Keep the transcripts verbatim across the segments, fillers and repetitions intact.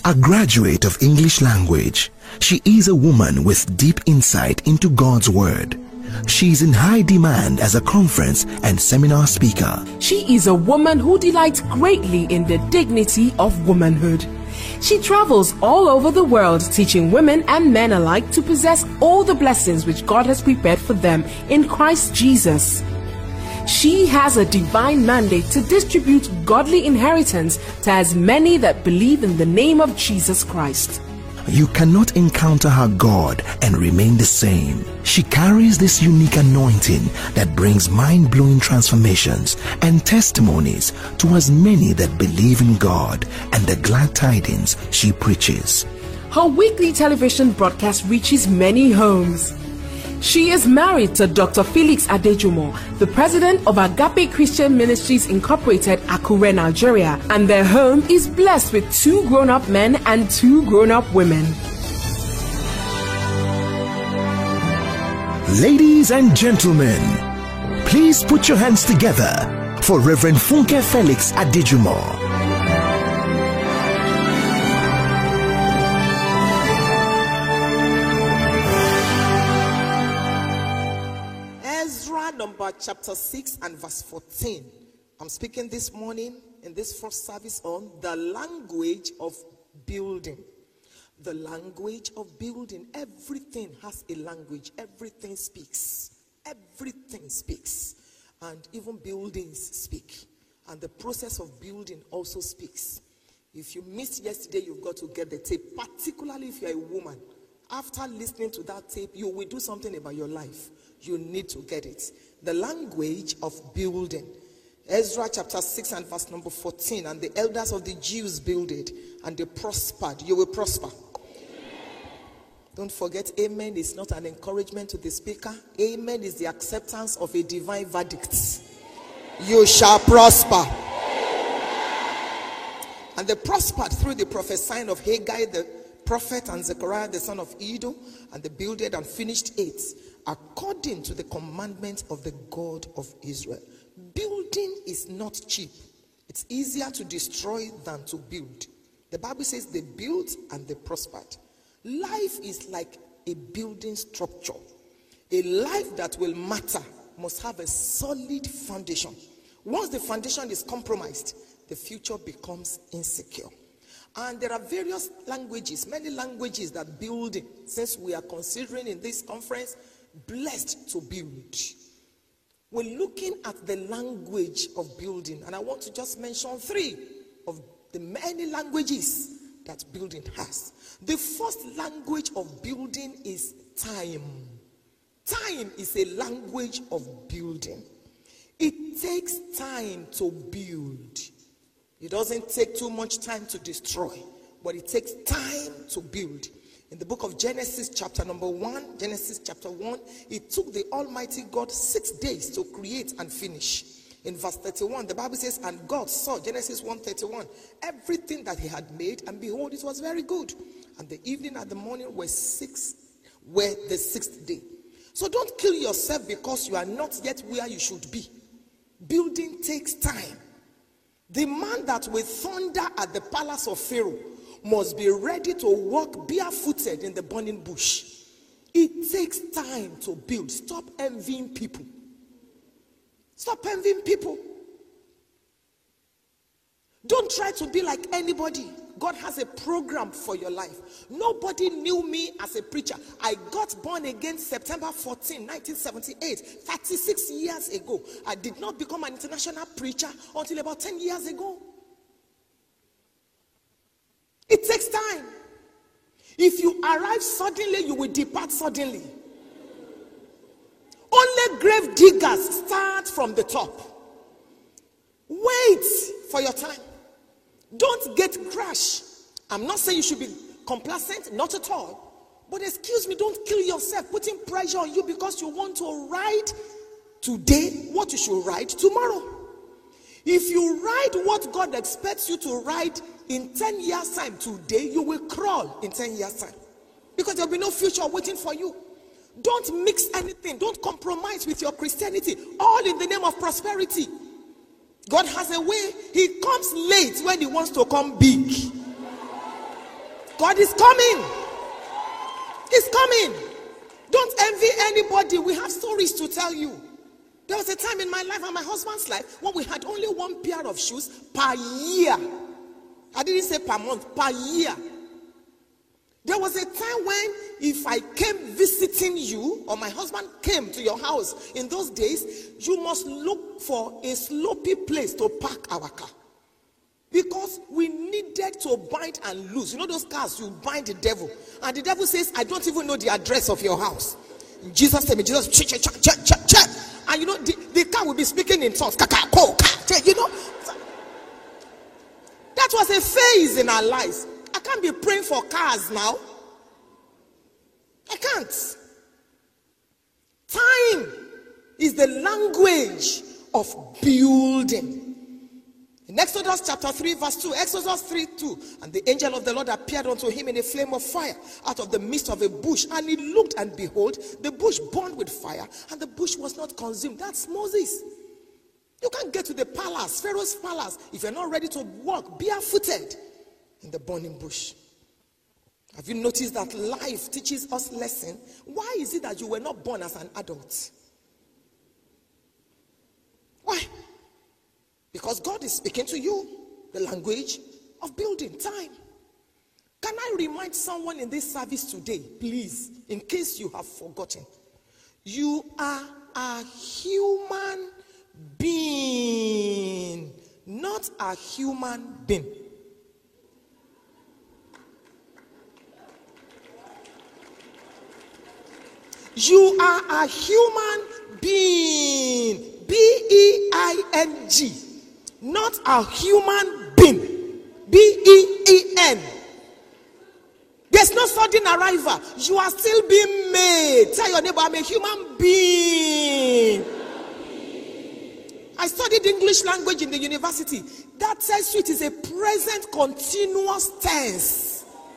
A graduate of English language, she is a woman with deep insight into God's Word. She is in high demand as a conference and seminar speaker. She is a woman who delights greatly in the dignity of womanhood. She travels all over the world teaching women and men alike to possess all the blessings which God has prepared for them in Christ Jesus. She has a divine mandate to distribute godly inheritance to as many that believe in the name of Jesus Christ. You cannot encounter her God and remain the same. She carries this unique anointing that brings mind-blowing transformations and testimonies to as many that believe in God and the glad tidings she preaches. Her weekly television broadcast reaches many homes. She is married to Doctor Felix Adejumo, the president of Agape Christian Ministries Incorporated, Akure, Nigeria, and their home is blessed with two grown-up men and two grown-up women. Ladies and gentlemen, please put your hands together for Reverend Funke Felix Adejumo. Number chapter six and verse fourteen. I'm speaking this morning in this first service on the language of building. The language of building. Everything has a language. Everything speaks. Everything speaks. And even buildings speak. And the process of building also speaks. If you missed yesterday, you've got to get the tape. Particularly if you're a woman. After listening to that tape, you will do something about your life. You need to get it. The language of building. Ezra chapter six and verse number fourteen. And the elders of the Jews builded, and they prospered. You will prosper. Amen. Don't forget, amen is not an encouragement to the speaker. Amen is the acceptance of a divine verdict. Amen. You shall prosper. Amen. And they prospered through the prophesying of Haggai the prophet and Zechariah the son of Iddo, and they builded and finished it according to the commandment of the God of Israel. Building is not cheap. It's easier to destroy than to build. The Bible says they built and they prospered. Life is like a building structure. A life that will matter must have a solid foundation. Once the foundation is compromised, the future becomes insecure. And there are various languages, many languages that building, since we are considering in this conference, blessed to build. We're looking at the language of building, and I want to just mention three of the many languages that building has. The first language of building is time. Time is a language of building. It takes time to build. It doesn't take too much time to destroy, but it takes time to build. In the book of Genesis chapter number one, Genesis chapter one, it took the Almighty God six days to create and finish. In verse thirty-one, the Bible says, and God saw, Genesis one thirty-one, everything that he had made, and behold, it was very good. And the evening and the morning were six, were the sixth day. So don't kill yourself because you are not yet where you should be. Building takes time. The man that will thunder at the palace of Pharaoh must be ready to walk barefooted in the burning bush. It takes time to build. Stop envying people. Stop envying people. Don't try to be like anybody. God has a program for your life. Nobody knew me as a preacher. I got born again September fourteenth, nineteen seventy-eight, thirty-six years ago. I did not become an international preacher until about ten years ago. It takes time. If you arrive suddenly, you will depart suddenly. Only grave diggers start from the top. Wait for your time. Don't get crushed. I'm not saying you should be complacent, not at all. But excuse me, don't kill yourself putting pressure on you because you want to write today what you should write tomorrow. If you write what God expects you to write in ten years time today, you will crawl in ten years time. Because there will be no future waiting for you. Don't mix anything. Don't compromise with your Christianity. All in the name of prosperity. God has a way. He comes late when he wants to come big. God is coming. He's coming. Don't envy anybody. We have stories to tell you. There was a time in my life and my husband's life when we had only one pair of shoes per year. I didn't say per month, per year. There was a time when if I came visiting you or my husband came to your house, in those days, you must look for a slopey place to park our car. Because we needed to bind and loose. You know those cars, you bind the devil. And the devil says, I don't even know the address of your house. In Jesus' name, Jesus, check, check, check, check, check, check. And you know, the, the car will be speaking in tongues. You know, that was a phase in our lives. I can't be praying for cars now. I can't. Time is the language of building. In Exodus chapter three verse two, Exodus three two, and the angel of the Lord appeared unto him in a flame of fire out of the midst of a bush, and he looked, and behold, the bush burned with fire, and the bush was not consumed. That's Moses. You can't get to the palace, Pharaoh's palace, if you're not ready to walk barefooted in the burning bush. Have you noticed that life teaches us lesson? Why is it that you were not born as an adult? Why? Because God is speaking to you the language of building time. Can I remind someone in this service today, please, in case you have forgotten, you are a human being, not a human being. You are a human being, B E I N G, not a human being, B E E N. There's no sudden arrival. You are still being made. Tell your neighbor, I'm a human being. I studied English language in the university. That says it is a present continuous tense.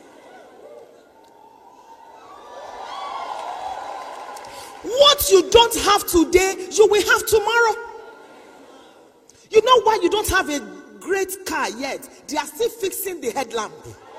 What you don't have today, you will have tomorrow. You know why you don't have a great car yet? They are still fixing the headlamp.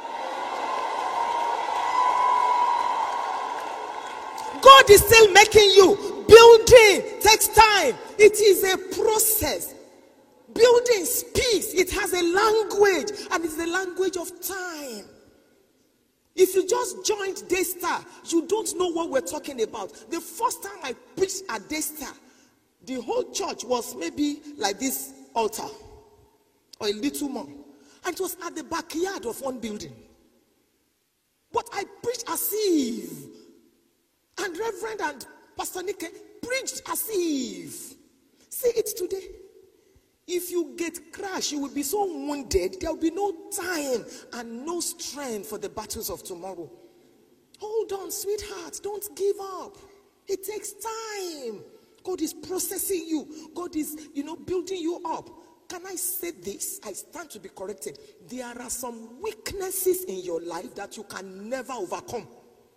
God is still making you. Building takes time. It is a process. Building speaks. It has a language, and it's the language of time. If you just joined Daystar, you don't know what we're talking about. The first time I preached at Daystar, the whole church was maybe like this altar, or a little more. And it was at the backyard of one building. But I preached as if, and Reverend and Pastor Nick preached as if. See it today. If you get crushed, you will be so wounded, there will be no time and no strength for the battles of tomorrow. Hold on, sweetheart. Don't give up. It takes time. God is processing you. God is, you know, building you up. Can I say this? I stand to be corrected. There are some weaknesses in your life that you can never overcome.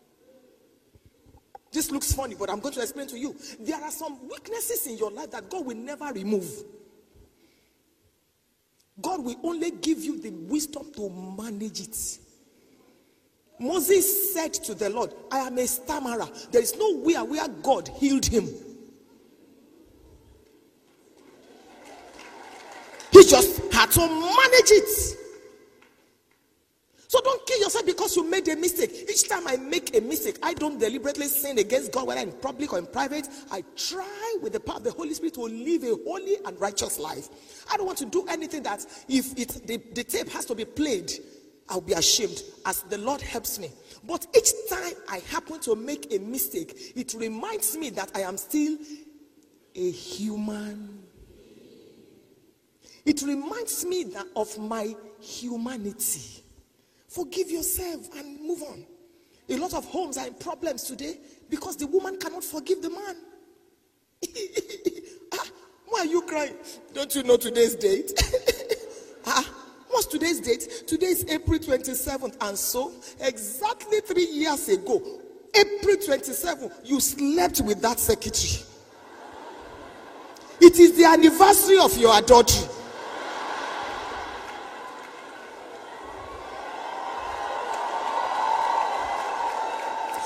This looks funny, but I'm going to explain to you. There are some weaknesses in your life that God will never remove. God will only give you the wisdom to manage it. Moses said to the Lord, I am a stammerer. There is nowhere where God healed him. He just had to manage it. So don't kill yourself because you made a mistake. Each time I make a mistake, I don't deliberately sin against God, whether in public or in private. I try with the power of the Holy Spirit to live a holy and righteous life. I don't want to do anything that if it, the, the tape has to be played, I'll be ashamed as the Lord helps me. But each time I happen to make a mistake, it reminds me that I am still a human. It reminds me that of my humanity. Forgive yourself and move on. A lot of homes are in problems today because the woman cannot forgive the man. Ah, why are you crying? Don't you know today's date? Ah, what's today's date? Today is April twenty-seventh, and so exactly three years ago, April twenty-seventh, you slept with that secretary. It is the anniversary of your adultery.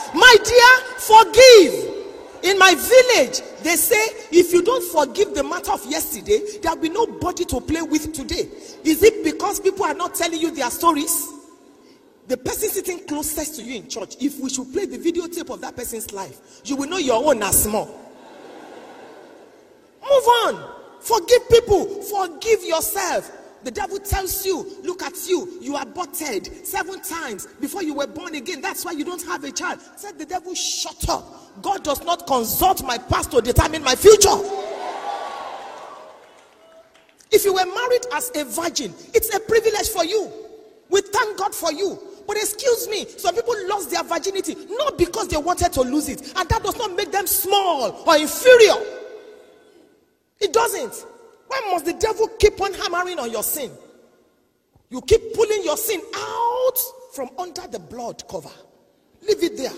My dear, forgive. In my village, they say if you don't forgive the matter of yesterday, there'll be nobody to play with today. Is it because people are not telling you their stories? The person sitting closest to you in church, if we should play the videotape of that person's life, you will know your own as small. Move on. Forgive people. Forgive yourself. The devil tells you, look at you, you are aborted seven times before you were born again. That's why you don't have a child. Said the devil, shut up. God does not consult my past to determine my future. If you were married as a virgin, it's a privilege for you. We thank God for you. But excuse me, some people lost their virginity not because they wanted to lose it, and that does not make them small or inferior. It doesn't. Why must the devil keep on hammering on your sin? You keep pulling your sin out from under the blood cover. Leave it there.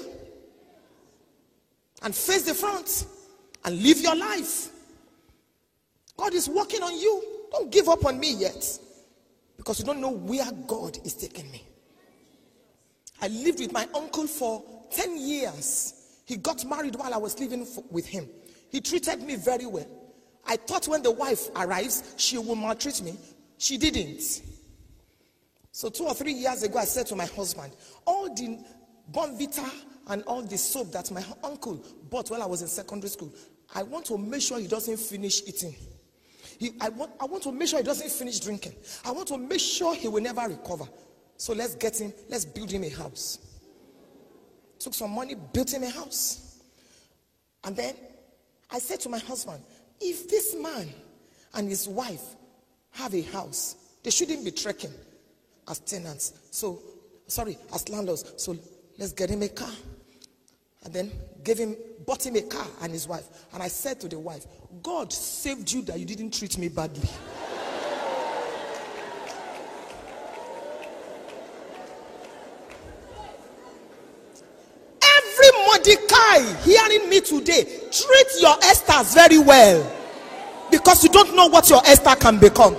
And face the front. And live your life. God is working on you. Don't give up on me yet. Because you don't know where God is taking me. I lived with my uncle for ten years. He got married while I was living with him. He treated me very well. I thought when the wife arrives, she will maltreat me. She didn't. So two or three years ago, I said to my husband, all the Bonvita and all the soap that my uncle bought while I was in secondary school, I want to make sure he doesn't finish eating. He, I, want, I want to make sure he doesn't finish drinking. I want to make sure he will never recover. So let's get him, let's build him a house. Took some money, built him a house. And then I said to my husband, if this man and his wife have a house, they shouldn't be trekking as tenants. So, sorry, as landlords. So let's get him a car. And then gave him, bought him a car and his wife. And I said to the wife, God saved you that you didn't treat me badly. Mordecai hearing me today, treat your Esthers very well, because you don't know what your Esther can become.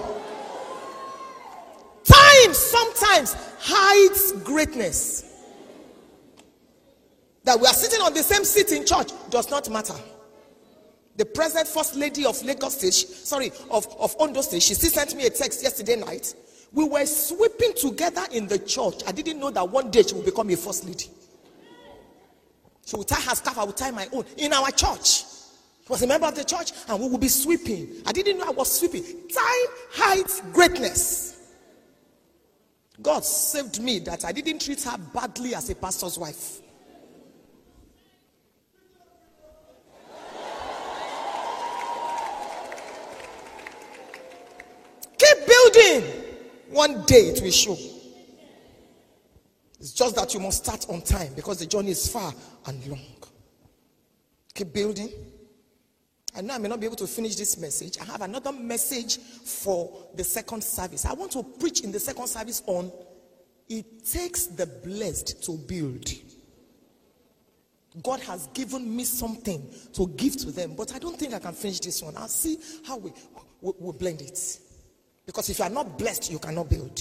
Time sometimes hides greatness. That we are sitting on the same seat in church does not matter. The present first lady of Lagos State, sorry, of, of Ondo State, she still sent me a text yesterday night. We were sweeping together in the church. I didn't know that one day she would become a first lady. She would tie her scarf, I would tie my own. In our church. She was a member of the church, and we would be sweeping. I didn't know I was sweeping. Time hides greatness. God saved me that I didn't treat her badly as a pastor's wife. Keep building. One day it will show. It's just that you must start on time, because the journey is far and long. Keep building. I know I may not be able to finish this message. I have another message for the second service. I want to preach in the second service on it takes the blessed to build. God has given me something to give to them, but I don't think I can finish this one. I'll see how we we, we blend it. Because if you are not blessed, you cannot build.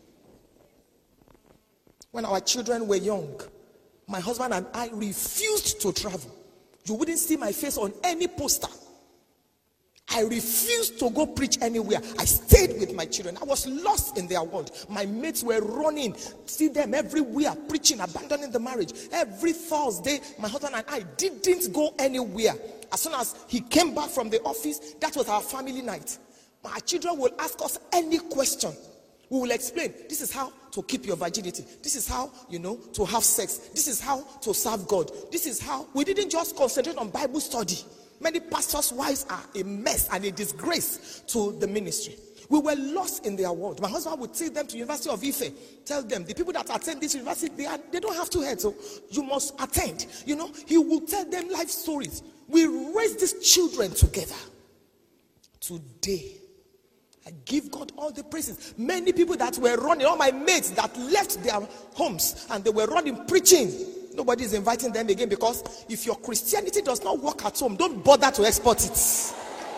When our children were young, my husband and I refused to travel. You wouldn't see my face on any poster. I refused to go preach anywhere. I stayed with my children. I was lost in their world. My mates were running. See them everywhere, preaching, abandoning the marriage. Every Thursday, my husband and I didn't go anywhere. As soon as he came back from the office, that was our family night. My children will ask us any question. We will explain. This is how to keep your virginity. This is how, you know, to have sex. This is how to serve God. This is how. We didn't just concentrate on Bible study. Many pastors' wives are a mess and a disgrace to the ministry. We were lost in their world. My husband would take them to University of Ife. Tell them, the people that attend this university, they, are, they don't have two heads, so you must attend. You know, he will tell them life stories. We raised these children together. Today, I give God all the praises. Many people that were running, all my mates that left their homes and they were running preaching, nobody is inviting them again, because if your Christianity does not work at home, don't bother to export it.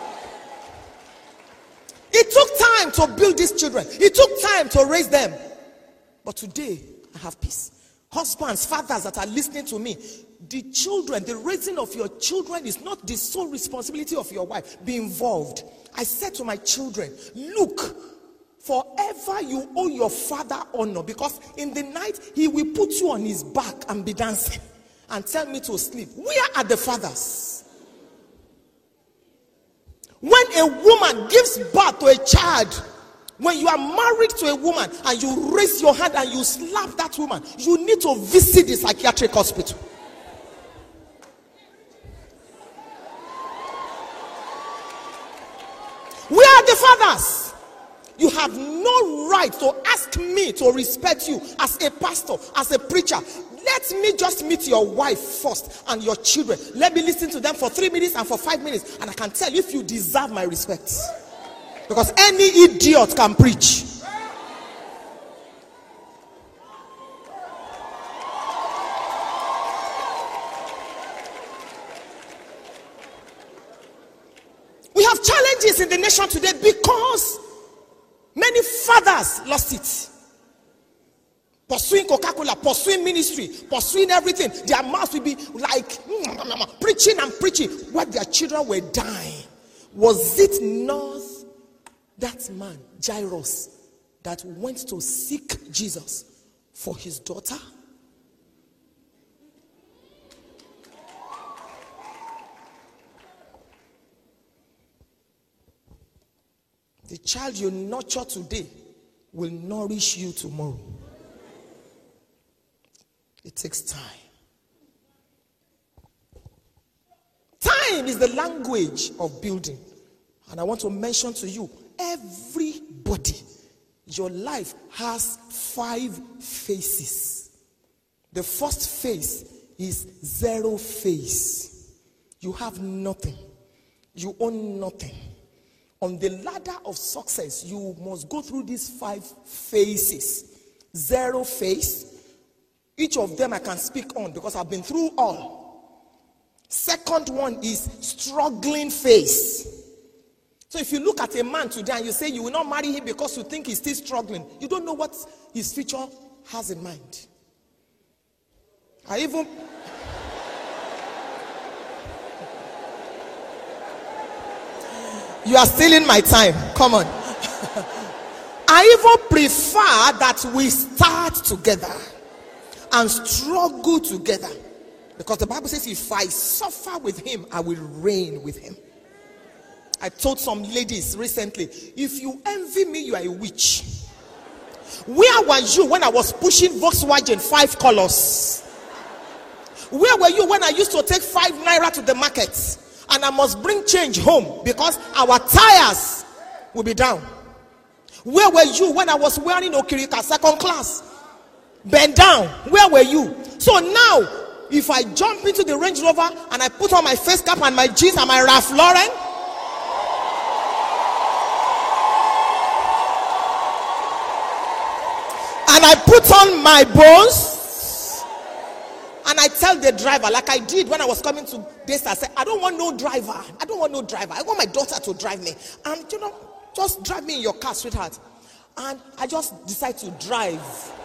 It took time to build these children. It took time to raise them. But today, I have peace. Husbands, fathers that are listening to me, the children, the raising of your children is not the sole responsibility of your wife. Be involved. I said to my children, look, forever you owe your father honor, because in the night he will put you on his back and be dancing and tell me to sleep. Where are the fathers? When a woman gives birth to a child, when you are married to a woman and you raise your hand and you slap that woman, you need to visit the psychiatric hospital. Where are the fathers? You have no right to ask me to respect you as a pastor, as a preacher. Let me just meet your wife first and your children. Let me listen to them for three minutes and for five minutes, and I can tell you if you deserve my respect. Because any idiot can preach. We have challenges in the nation today because many fathers lost it. Pursuing Coca-Cola, pursuing ministry, pursuing everything. Their mouths will be like mm, preaching and preaching while their children were dying. Was it not that man, Jairus, that went to seek Jesus for his daughter? The child you nurture today will nourish you tomorrow. It takes time. Time is the language of building. And I want to mention to you, everybody, your life has five phases. The first phase is zero phase. You have nothing. You own nothing. On the ladder of success, you must go through these five phases. Zero phase. Each of them I can speak on because I've been through all. Second one is struggling phase. So if you look at a man today and you say you will not marry him because you think he's still struggling, you don't know what his future has in mind. I even... You are stealing my time. Come on. I even prefer that we start together and struggle together. Because the Bible says if I suffer with him, I will reign with him. I told some ladies recently, if you envy me, you are a witch. Where were you when I was pushing Volkswagen five colors? Where were you when I used to take five naira to the market and I must bring change home because our tires will be down? Where were you when I was wearing Okirika second class? Bend down. Where were you? So now, if I jump into the Range Rover and I put on my face cap and my jeans and my Ralph Lauren, and I put on my bones, and I tell the driver, like I did when I was coming to this, I said, I don't want no driver. I don't want no driver. I want my daughter to drive me. And you know, just drive me in your car, sweetheart. And I just decide to drive.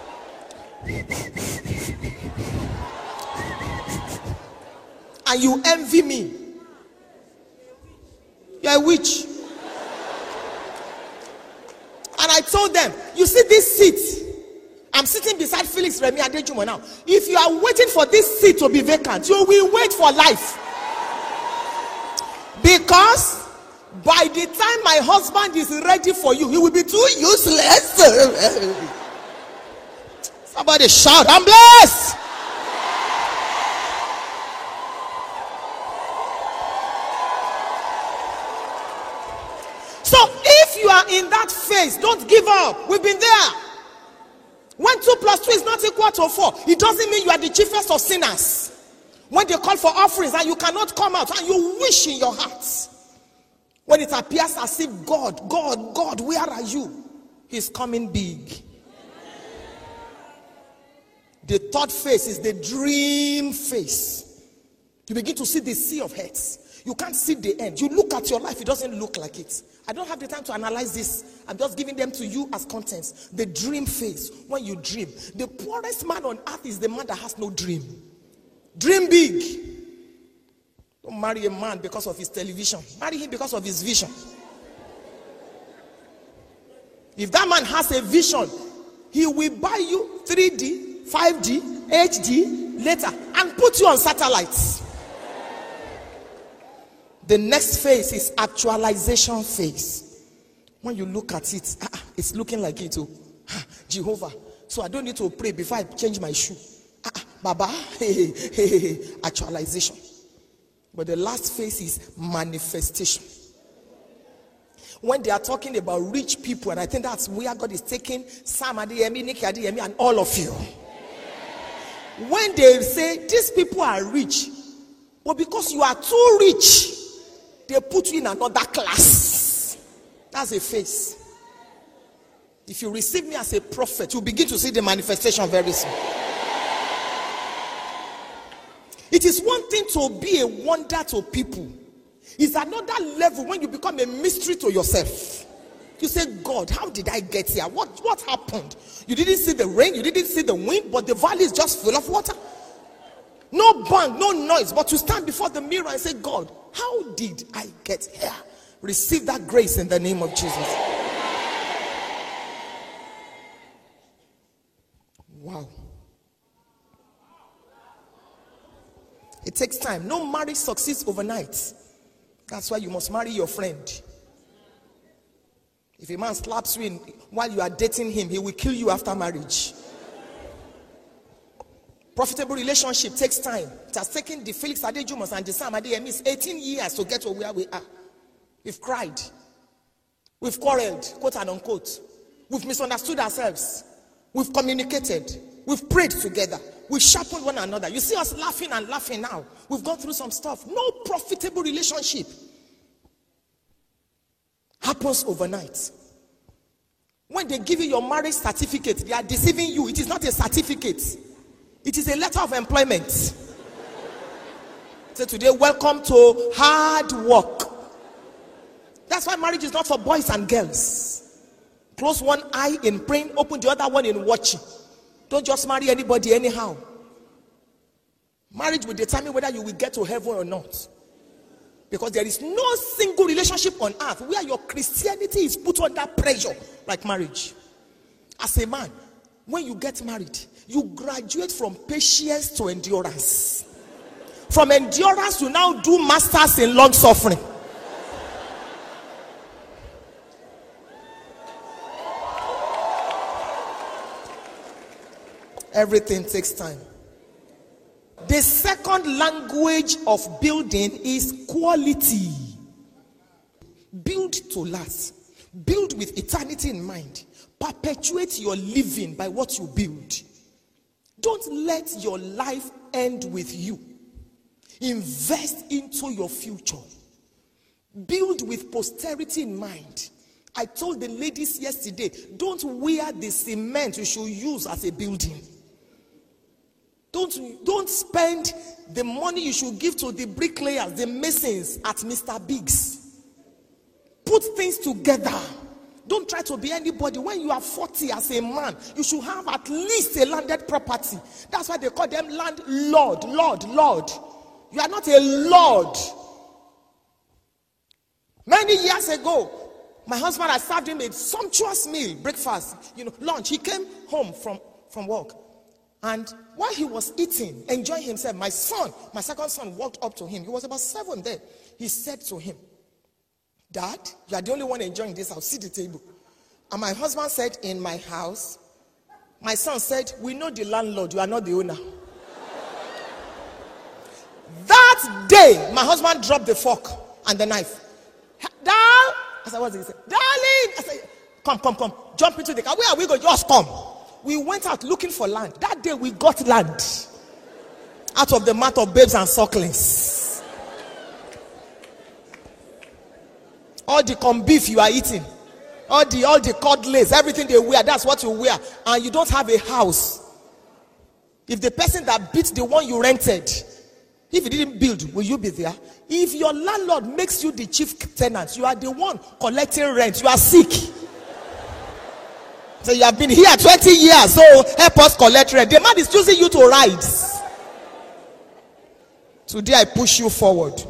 And you envy me. You're a witch. And I told them, you see this seat? I'm sitting beside Felix Remy Adejumo now. If you are waiting for this seat to be vacant, you will wait for life. Because by the time my husband is ready for you, he will be too useless. Somebody shout, I'm blessed. So if you are in that phase, don't give up. We've been there. When two plus two is not equal to four, it doesn't mean you are the chiefest of sinners. When they call for offerings and you cannot come out and you wish in your heart, when it appears as if God, God, God, where are you? He's coming big. The third phase is the dream phase. You begin to see the sea of heads. You can't see the end. You look at your life, it doesn't look like it. I don't have the time to analyze this. I'm just giving them to you as contents. The dream phase, when you dream. The poorest man on earth is the man that has no dream. Dream big. Don't marry a man because of his television. Marry him because of his vision. If that man has a vision, he will buy you three D, five D, H D later and put you on satellites. The next phase is actualization phase. When you look at it, ah, it's looking like it. Oh, ah, Jehovah. So I don't need to pray before I change my shoe. Ah, Baba, hey, hey, hey, hey. Actualization. But the last phase is manifestation. When they are talking about rich people, and I think that's where God is taking Sam Adeyemi, Nikki Adeyemi, and all of you. When they say these people are rich, but because you are too rich, they put you in another class. That's a phase. If you receive me as a prophet, you begin to see the manifestation very soon. It is one thing to be a wonder to people. It's another level when you become a mystery to yourself. You say, God, how did I get here? What, what happened? You didn't see the rain, you didn't see the wind, but the valley is just full of water. No bang, no noise, but to stand before the mirror and say, God, how did I get here? Receive that grace in the name of Jesus. Wow. It takes time. No marriage succeeds overnight. That's why you must marry your friend. If a man slaps you in, while you are dating him, he will kill you after marriage. Profitable relationship takes time. It has taken the Felix Adejumus and the Sam Adeyemi eighteen years to get to where we are. We've cried. We've quarreled, quote and unquote. We've misunderstood ourselves. We've communicated. We've prayed together. We've sharpened one another. You see us laughing and laughing now. We've gone through some stuff. No profitable relationship happens overnight. When they give you your marriage certificate, they are deceiving you. It is not a certificate. It is a letter of employment. So today, welcome to hard work. That's why marriage is not for boys and girls. Close one eye in praying, open the other one in watching. Don't just marry anybody anyhow. Marriage will determine whether you will get to heaven or not. Because there is no single relationship on earth where your Christianity is put under pressure like marriage. As a man, when you get married, you graduate from patience to endurance. From endurance, you now do masters in long suffering. Everything takes time. The second language of building is quality. Build to last. Build with eternity in mind. Perpetuate your living by what you build. Don't let your life end with you. Invest into your future. Build with posterity in mind. I told the ladies yesterday, don't wear the cement you should use as a building. Don't, don't spend the money you should give to the bricklayers, the masons at Mister Biggs. Put things together. Don't try to be anybody. When you are forty as a man, you should have at least a landed property. That's why they call them landlord, lord, lord. You are not a lord. Many years ago, my husband had served him a sumptuous meal, breakfast, you know, lunch. He came home from, from work. And while he was eating, enjoying himself, my son, my second son, walked up to him. He was about seven then. He said to him, Dad, you are the only one enjoying this house. See the table. And my husband said, in my house. My son said, we know the landlord. You are not the owner. That day, my husband dropped the fork and the knife. Dad, I said, what did he say? Darling, I said, come, come, come. Jump into the car. Where are we going? Just come. We went out looking for land. That day we got land out of the mouth of babes and sucklings. All the corn beef you are eating, all the all the cordless, everything they wear, that's what you wear, and you don't have a house. If the person that beat the one you rented If you didn't build, will you be there? If your landlord makes you the chief tenant, you are the one collecting rent. You are sick. So you have been here twenty years, so help us collect rent. The man is choosing you to ride. Today I push you forward.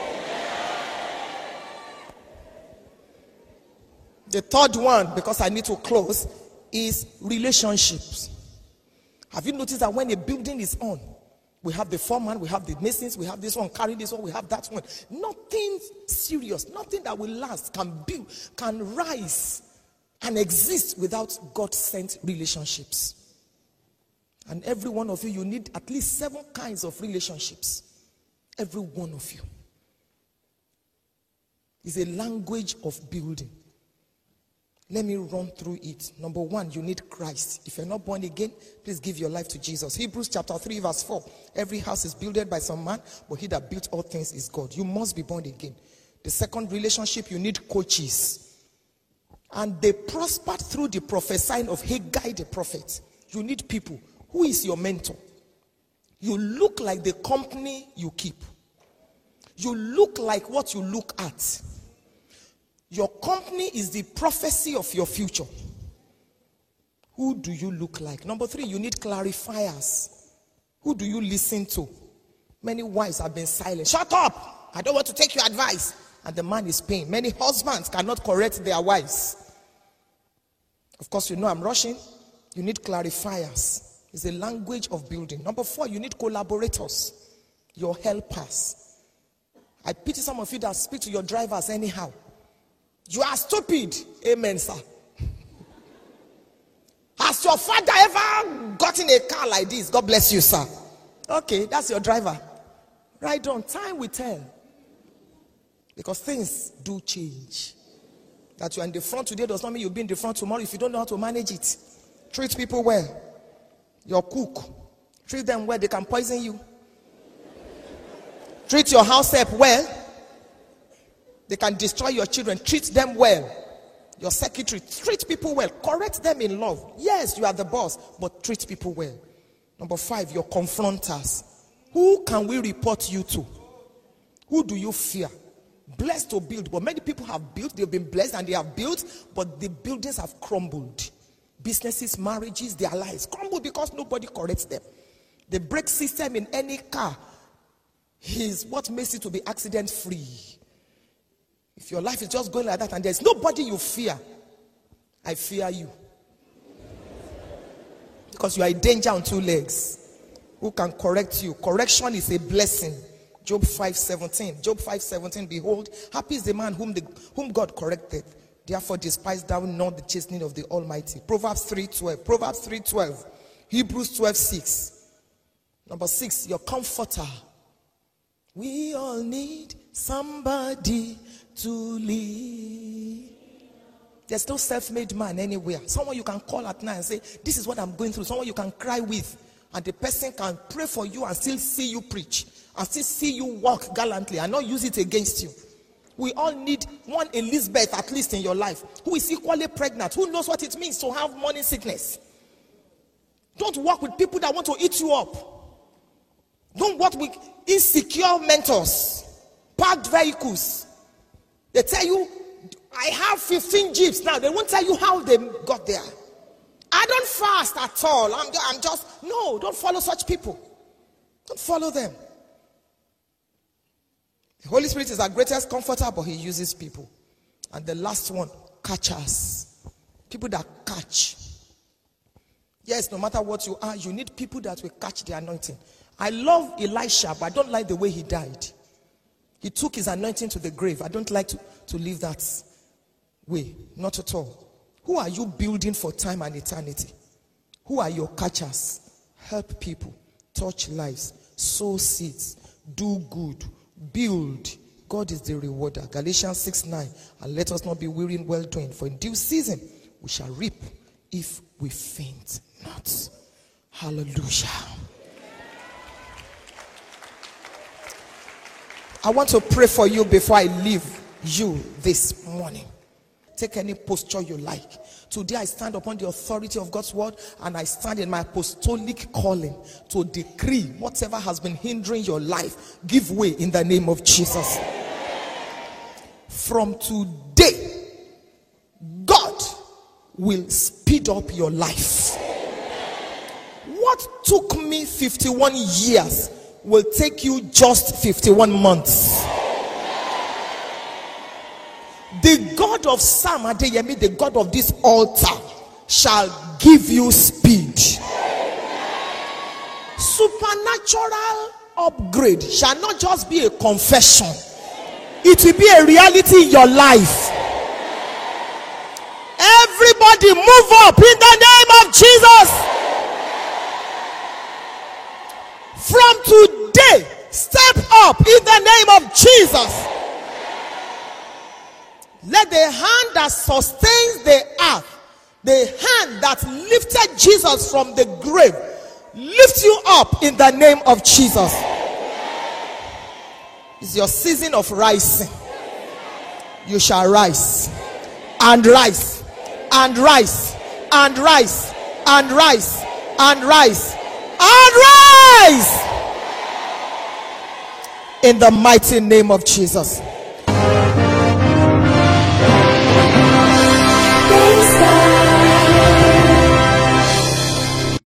The third one, because I need to close, is relationships. Have you noticed that when a building is on, we have the foreman, we have the masons, we have this one, carry this one, we have that one. Nothing serious, nothing that will last can build, can rise and exist without God-sent relationships. And every one of you, you need at least seven kinds of relationships. Every one of you. Is a language of building. Let me run through it. Number one, you need Christ. If you're not born again, please give your life to Jesus. Hebrews chapter three verse four. Every house is builded by some man, but he that built all things is God. You must be born again. The second relationship, you need coaches. And they prospered through the prophesying of Haggai the prophet. You need people. Who is your mentor? You look like the company you keep. You look like what you look at. Your company is the prophecy of your future. Who do you look like? Number three, you need clarifiers. Who do you listen to? Many wives have been silent. Shut up! I don't want to take your advice. And the man is paying. Many husbands cannot correct their wives. Of course, you know I'm rushing. You need clarifiers. It's a language of building. Number four, you need collaborators. Your helpers. I pity some of you that speak to your drivers anyhow. You are stupid. Amen, sir. Has your father ever gotten a car like this? God bless you, sir. Okay, that's your driver. Right on. Time will tell. Because things do change. That you are in the front today does not mean you'll be in the front tomorrow if you don't know how to manage it. Treat people well. Your cook. Treat them well. They can poison you. Treat your house help well. They can destroy your children. Treat them well. Your secretary. Treat people well. Correct them in love. Yes, you are the boss, but treat people well. Number five, your confronters. Who can we report you to? Who do you fear? Blessed to build, but many people have built. They've been blessed and they have built, but the buildings have crumbled. Businesses, marriages, their lives crumble because nobody corrects them. The brake system in any car is what makes it to be accident free. If your life is just going like that and there's nobody you fear, I fear you. Because you are a danger on two legs. Who can correct you? Correction is a blessing. Job five seventeen. Job five seventeen. Behold, happy is the man whom, the, whom God corrected. Therefore despise thou not the chastening of the Almighty. Proverbs three twelve. Proverbs three twelve. Hebrews twelve six. Number six, your comforter. We all need somebody to lead. There's no self-made man anywhere. Someone you can call at night and say, this is what I'm going through. Someone you can cry with. And the person can pray for you and still see you preach. And still see you walk gallantly and not use it against you. We all need one Elizabeth at least in your life. Who is equally pregnant. Who knows what it means to have morning sickness. Don't work with people that want to eat you up. Don't work with insecure mentors. Parked vehicles. They tell you, I have fifteen jeeps now. They won't tell you how they got there. I don't fast at all. I'm, I'm just, no, don't follow such people. Don't follow them. The Holy Spirit is our greatest comforter, but he uses people. And the last one, catchers. People that catch. Yes, no matter what you are, you need people that will catch the anointing. I love Elisha, but I don't like the way he died. He took his anointing to the grave. I don't like to, to live that way. Not at all. Who are you building for time and eternity? Who are your catchers? Help people. Touch lives. Sow seeds. Do good. Build. God is the rewarder. Galatians six nine. And let us not be weary in well doing. For in due season we shall reap if we faint not. Hallelujah. I want to pray for you before I leave you this morning. Take any posture you like. Today I stand upon the authority of God's word, and I stand in my apostolic calling to decree whatever has been hindering your life, give way in the name of Jesus. From today, God will speed up your life. What took me fifty-one years will take you just fifty-one months. The God of Sam Adeyemi, the God of this altar, shall give you speed. Supernatural upgrade shall not just be a confession, it will be a reality in your life. Everybody move up in the name of Jesus. From today, step up in the name of Jesus. Let the hand that sustains the earth, the hand that lifted Jesus from the grave, lift you up in the name of Jesus. It's your season of rising. You shall rise and rise and rise and rise and rise and rise and rise in the mighty name of Jesus.